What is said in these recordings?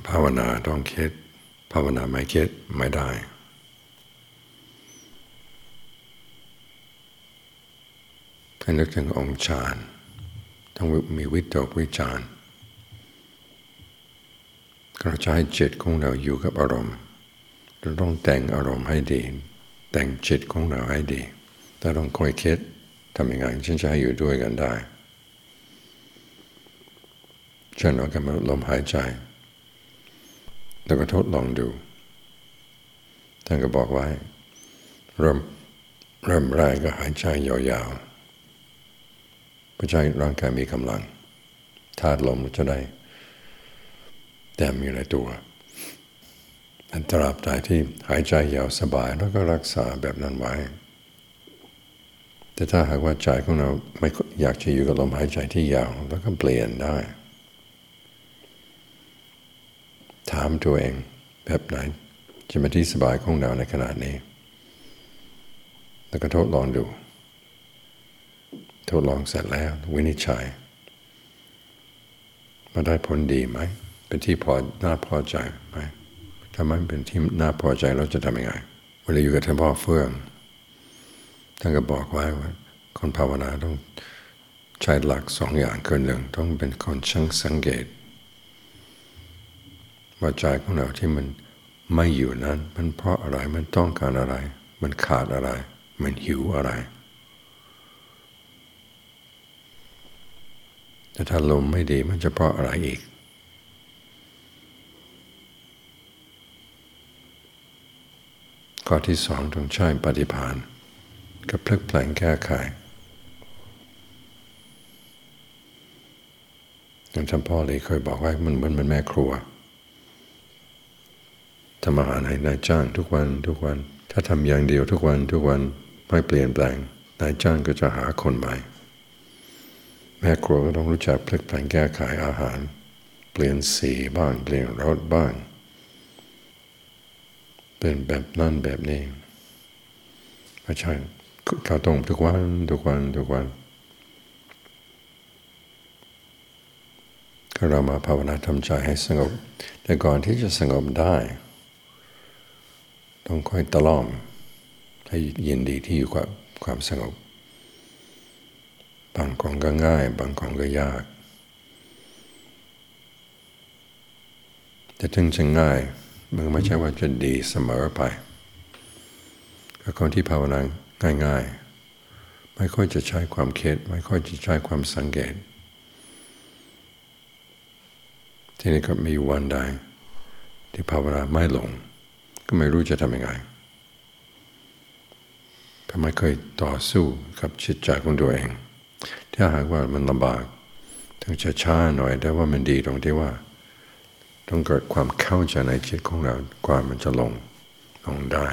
ภาวนาต้องคิดภาวนาไม่คิดไม่ได้ให้นึกถึงองค์ฌานต้องมีวิตกวิจารเราจะให้จิตของเราอยู่กับอารมณ์เราต้องแต่งอารมณ์ให้ดีแต่งจิตของเราให้ดีแต่ต้องคอยคิดทำยังไงฉันจะให้อยู่ด้วยกันได้เช่นเรากำหนดลมหายใจแล้วก็ทดลองดูท่านก็บอกไว้เริ่มแรกก็หายใจยาวๆเพื่อให้ร่างกายมีกำลังธาตุลมจะได้แต้มอยู่ในตัวอันตราบใดที่หายใจยาวสบายแล้วก็รักษาแบบนั้นไว้แต่ถ้าหากว่าใจของเราไม่อยากจะอยู่กับลมหายใจที่ยาวแล้วก็เปลี่ยนได้ถามตัวเองแบบไหนจะเป็นที่สบายของเราในขณะนี้แล้วก็ทดลองดูทดลองเสร็จแล้ววินิจฉัยมาได้ผลดีไหมเป็นที่น่าพอใจไหมถ้ามันเป็นที่น่าพอใจเราจะทำยังไงเวลาอยู่กับท่านพ่อเฟื่องท่านก็บอกไว้ว่าคนภาวนาต้องใช้หลักสองอย่างคือหนึ่งต้องเป็นคนช่างสังเกตว่าใจของเราที่มันไม่อยู่นั้นมันเพราะอะไรมันต้องการอะไรมันขาดอะไรมันหิวอะไรแต่ถ้าลมไม่ดีมันจะเพราะอะไรอีกข้อที่สองต้องใช้ปฏิภาณกับพลิกแปลงแก้ไขอย่างท่านพ่อเลยเคยบอกว่ามันเหมือนแม่ครัวทำอาหารให้นายจ้างทุกวันถ้าทำอย่างเดียวทุกวันไม่เปลี่ยนแปลงนายจ้างก็จะหาคนใหม่แม่ครัวก็ต้องรู้จักพลิกแปลงแก้ไขอาหารเปลี่ยนสีบ้างเปลี่ยนรสบ้างเป็นแบบนั่นแบบนี้ไม่ใช่เขาต้องทุกวันก็เรามาภาวนาทำใจให้สงบแต่ก่อนที่จะสงบได้ต้องค่อยตะล่อมให้ยินดีที่อยู่กับความสงบบางของก็ง่ายบางของก็ยากแต่ถึงจะง่ายมันไม่ใช่ว่าจะดีเสมอไปคนที่ภาวนาง่ายๆไม่ค่อยจะใช้ความคิดไม่ค่อยจะใช้ความสังเกตทีนี้ก็มีวันใดที่ภาวนาไม่ลงก็ไม่รู้จะทำยังไงเพราะไม่เคยต่อสู้กับจิตใจของตัวเองถ้าหากว่ามันลำบากถึงจะช้าหน่อยแต่ว่ามันดีตรงที่ว่าต้องเกิดความเข้าใจในจิตของเรากว่ามันจะลงได้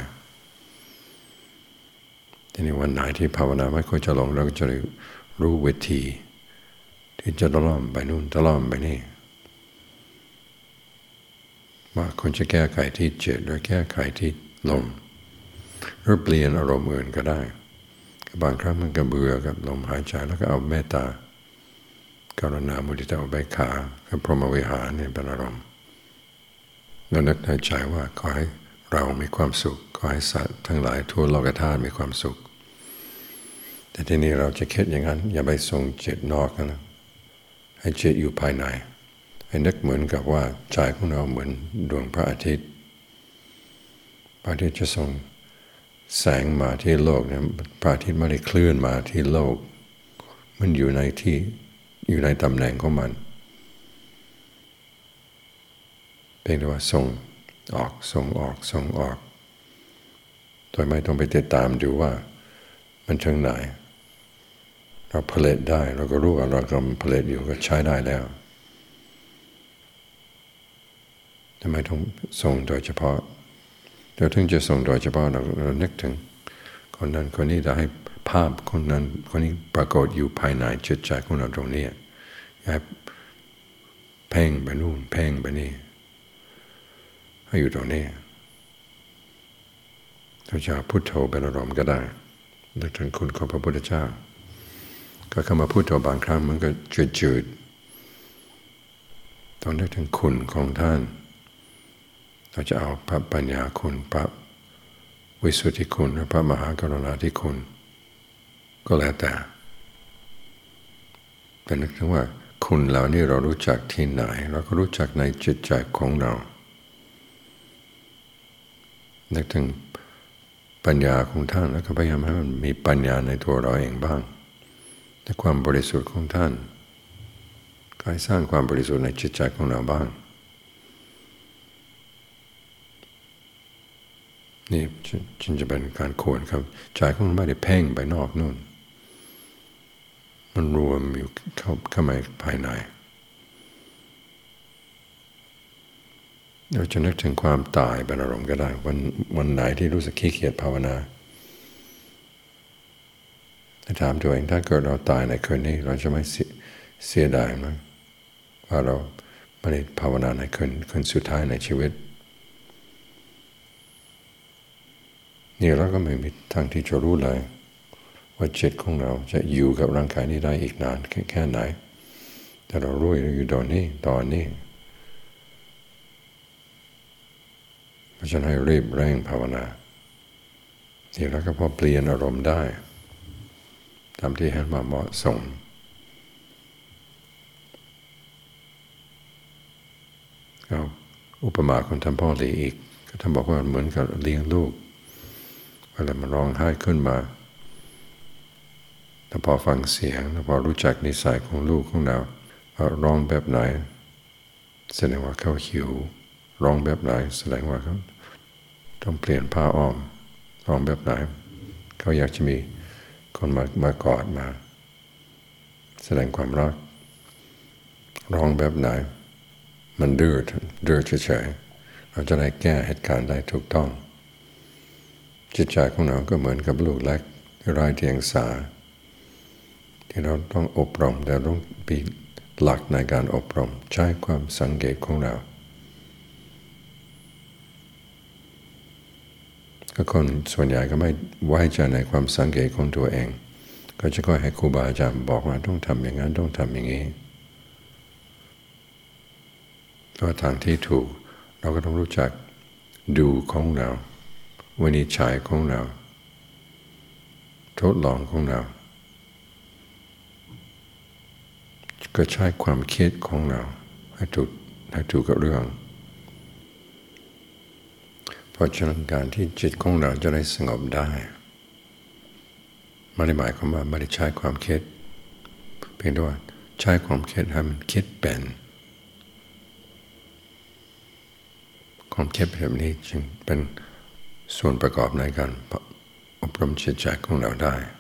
ทีนี้วันไหนที่ภาวนาไม่ค่อยจะลงเราก็จะรู้วิธีที่จะตะล่อมไปนู่นตะล่อมไปนี่ว่าคนจะแก้ไขที่จิตหรือแก้ไขที่ลมหรือเปลี่ยนอารมณ์อื่นก็ได้บางครั้งมันก็เบื่อกับลมหายใจแล้วก็เอาเมตตากรุณามุทิตาอุเบกขากับพรหมวิหารเนี่ยเป็นอารมณ์แล้วนึกในใจว่าขอให้เรามีความสุขขอให้สัตว์ทั้งหลายทั่วโลกธาตุมีความสุขแต่ทีนี้เราจะคิดอย่างนั้นอย่าไปส่งจิตนอกนะให้จิตอยู่ภายในให้นึกเหมือนกับว่าใจของเราเหมือนดวงพระอาทิตย์พระอาทิตย์จะส่งแสงมาที่โลกเนี่ยพระอาทิตย์ไม่ได้เคลื่อนมาที่โลกมันอยู่ในตำแหน่งของมันเพียงแต่ว่าส่งออกโดยไม่ต้องไปติดตามดูว่ามันถึงไหนเราผลิตได้เราก็รู้ว่าเรากำลังผลิตอยู่ก็ใช้ได้แล้วทำไมต้องส่งโดยเฉพาะเราถึงจะส่งโดยเฉพาะเรานึกถึงคนนั้นคนนี้จะให้ภาพคนนั้นคนนี้ปรากฏอยู่ภายในจิตใจของเราตรงนี้อย่าเพ่งไปนู่นเพ่งไปนี่ให้อยู่ตรงนี้เราจะพุทโธเป็นอารมณ์ก็ได้นึกถึงคุณของพระพุทธเจ้าก็เข้ามาพุทโธบางครั้งมันก็จืดๆต้องนึกถึงคุณของท่านเราจะเอาพระปัญญาคุณพระวิสุทธิคุณหรือพระมหากรุณาธิคุณก็แล้วแต่นึกถึงว่าคุณเหล่านี้เรารู้จักที่ไหนเราก็รู้จักในจิตใจของเรานึกถึงปัญญาของท่านแล้วก็พยายามให้มันมีปัญญาในตัวเราเองบ้างแต่ความบริสุทธิ์ของท่านก็ให้สร้างความบริสุทธิ์ในจิตใจของเราบ้างนี่จึงจะเป็นการควรครับใจของเราไม่ได้เพ่งไปนอกนู่นมันรวมอยู่เข้ามาภายในเราจะนึกถึงความตายเป็นอารมณ์ก็ได้วันไหนที่รู้สึกขี้เกียจภาวนาถามตัวเองถ้าเกิดเราตายในคืนนี้เราจะไม่เสียดายมั้ยว่าเราไม่ได้ภาวนาในคืนสุดท้ายในชีวิตนี่เราก็ไม่มีทางที่จะรู้เลยว่าจิตของเราจะอยู่กับร่างกายนี้ได้อีกนานแค่ไหนแต่เรารู้อยู่ตอนนี้เพราะฉะนั้นให้รีบเร่งภาวนานี่เราก็พอเปลี่ยนอารมณ์ได้ตามที่เห็นว่าเหมาะสมเอาอุปมาของท่านพ่อหลีอีกก็ท่านบอกว่าเหมือนกับเลี้ยงลูกเวลามันร้องไห้ขึ้นมาแต่พอฟังเสียงพอรู้จักนิสัยของลูกของเราร้องแบบไหนแสดงว่าเขาหิวร้องแบบไหนแสดงว่าเขาต้องเปลี่ยนผ้าอ้อมร้องแบบไหนเขาอยากจะมีคนมากอดมาแสดงความรักร้องแบบไหนมันดื้อเฉยๆเราจะได้แก้เหตุการณ์ได้ถูกต้องจิตใจของเราก็เหมือนกับลูกเล็กที่ไร้เดียงสาที่เราต้องอบรมแต่ต้องมีหลักในการอบรมใช้ความสังเกตของเราก็คนส่วนใหญ่ก็ไม่ไว้ใจในความสังเกตของตัวเองก็จะค่อยให้ครูบาอาจารย์บอกว่าต้องทำอย่างนั้นต้องทำอย่างนี้ก็ทางที่ถูกเราก็ต้องรู้จักดูของเราวินิจฉัยของเราทดลองของเราก็ใช้ความคิดของเราให้ถูกกับเรื่องเพราะฉะนั้นการที่จิตของเราจะได้สงบได้ไม่ได้หมายความว่าไม่ได้ใช้ความคิดเพียงแต่ว่าใช้ความคิดให้มันคิดเป็นความคิดแบบนี้จึงเป็นส่วนประกอบในการอบรมจิตใจของเราได้